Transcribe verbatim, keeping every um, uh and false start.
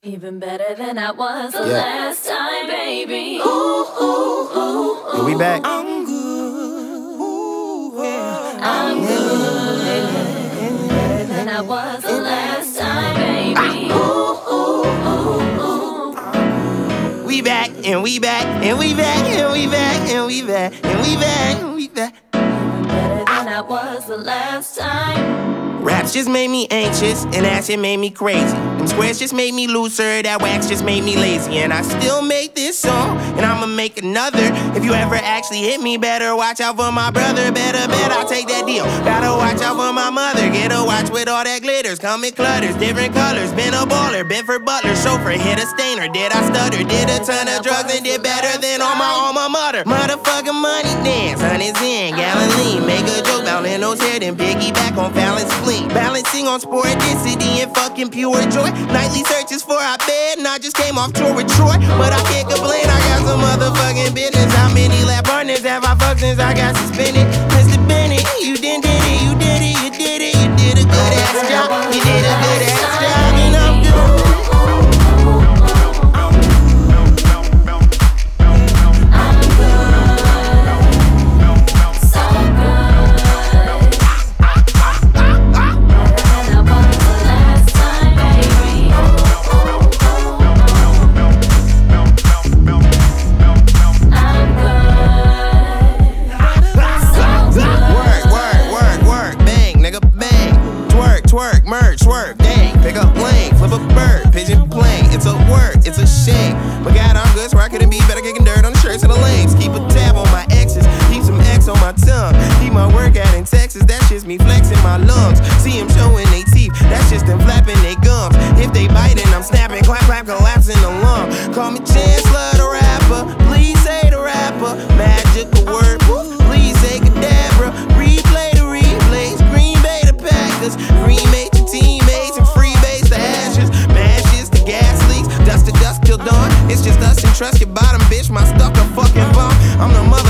Even better than I was the Yeah. last time, baby. Ooh, ooh, ooh, ooh. And we back. I'm good. Ooh, yeah. I'm good. Better than I was the last time, baby. Ooh, ooh, ooh, ooh. We back and we back and we back and we back and we back and we back and we back. Better than I was the last time. Raps just made me anxious, and that shit made me crazy. Them squares just made me looser, that wax just made me lazy. And I still make this song, and I'ma make another. If you ever actually hit me, better watch out for my brother. Better bet I'll take that deal. Gotta watch out for my mother. Get a watch with all that glitters. Come in clutters, different colors. Been a baller, been for butler, chauffeur, hit a stainer. Did I stutter? Did a ton of drugs and did better than all my alma mater. Motherfucking money dance, hundreds in, Galilee. Make a joke about Leno's hair, then piggyback on Fallon's fleet. Balancing on sporadicity and fucking pure joy. Nightly searches for our bed, and I just came off tour with Troy. But I can't complain, I got some motherfucking business. How many lab partners have I fucked since I got suspended? Mister Bennett, you did, did it, you did it, you did it, you did a good ass job. You did a good ass job, and I'm good. Twerk, merge, swerve, dang, pick up lane, flip a bird, pigeon plane, it's a word, it's a shame. But God, I'm good, so I couldn't be better kicking dirt on the shirts and the lanes. Keep a tab on my exes, keep some X on my tongue. Keep my work out in Texas, that's just me flexing my lungs. See them showing they teeth, that's just them flapping they gums. If they biting, I'm snapping, clap, clap, collapsing the lung. Call me Chancellor the rapper, please say the rapper. Magical word, please say Kadabra. Replay the replays, Green Bay the Packers. Remake your teammates and freebase the ashes. Mashes the gas leaks, dust to dust till dawn. It's just us and trust your bottom, bitch. My stuff a fucking bomb. I'm the mother.